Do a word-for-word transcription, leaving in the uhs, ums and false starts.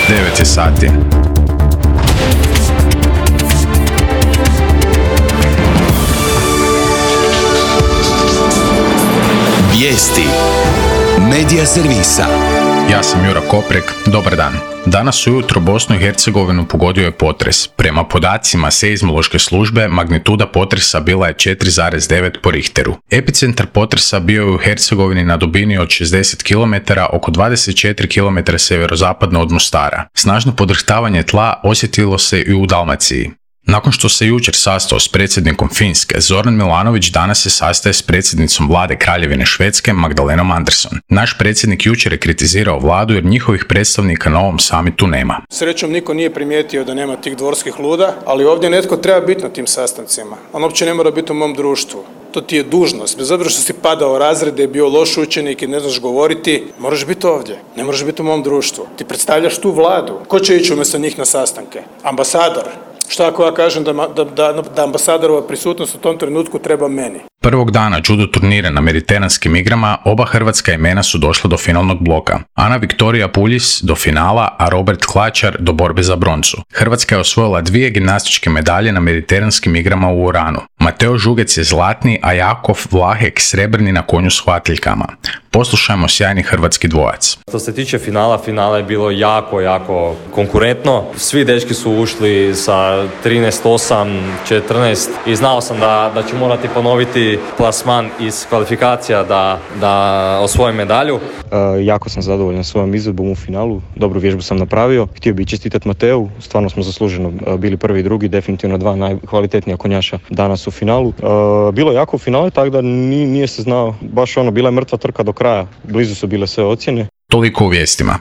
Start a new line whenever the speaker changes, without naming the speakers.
devet je sati.
Vijesti Medija servisa.
Ja sam Jura Koprek, dobar dan. Danas ujutro Bosnu i Hercegovinu pogodio je potres. Prema podacima seizmološke službe, magnituda potresa bila je četiri zarez devet po Richteru. Epicentar potresa bio je u Hercegovini na dubini od šezdeset kilometara, oko dvadeset četiri kilometra sjeverozapadno od Mostara. Snažno podrhtavanje tla osjetilo se i u Dalmaciji. Nakon što se jučer sastao s predsjednikom Finske, Zoran Milanović danas se sastaje s predsjednicom vlade Kraljevine Švedske Magdalenom Andersson. Naš predsjednik jučer je kritizirao vladu jer njihovih predstavnika na ovom samitu nema.
Srećom niko nije primijetio da nema tih dvorskih luda, ali ovdje netko treba biti na tim sastancima. On uopće ne mora biti u mom društvu. To ti je dužnost. Bez obzira što si padao razrede, bio loš učenik i ne znaš govoriti, moraš biti ovdje. Ne moraš biti u mom društvu. Ti predstavljaš tu vladu. Ko će ići umjesto njih na sastanke? Ambasador. Šta ako ja kažem da, da, da, da ambasadorova prisutnost u tom trenutku treba meni?
Prvog dana judo turnira na Mediteranskim igrama oba hrvatska imena su došla do finalnog bloka. Ana Viktorija Puljis do finala, a Robert Klačar do borbe za broncu. Hrvatska je osvojila dvije gimnastičke medalje na Mediteranskim igrama u Uranu. Mateo Žugec je zlatni, a Jakov Vlahek srebrni na konju s hvatiljkama. Poslušajmo sjajni hrvatski dvojac.
Što se tiče finala, finala je bilo jako, jako konkurentno. Svi dečki su ušli sa trinaest osam, četrnaest i znao sam da, da ću morati ponoviti plasman iz kvalifikacija da, da osvojim medalju.
Uh, jako sam zadovoljan svojom izvedbom u finalu, dobru vježbu sam napravio. Htio bih čestitati Mateu, stvarno smo zasluženo uh, bili prvi i drugi, definitivno dva najkvalitetnija konjaša danas u finalu. Uh, bilo je jako u finale, tako da nije, nije se znao, baš ono, bila je mrtva trka do kraja, blizu su bile sve ocjene.
Toliko u vijestima.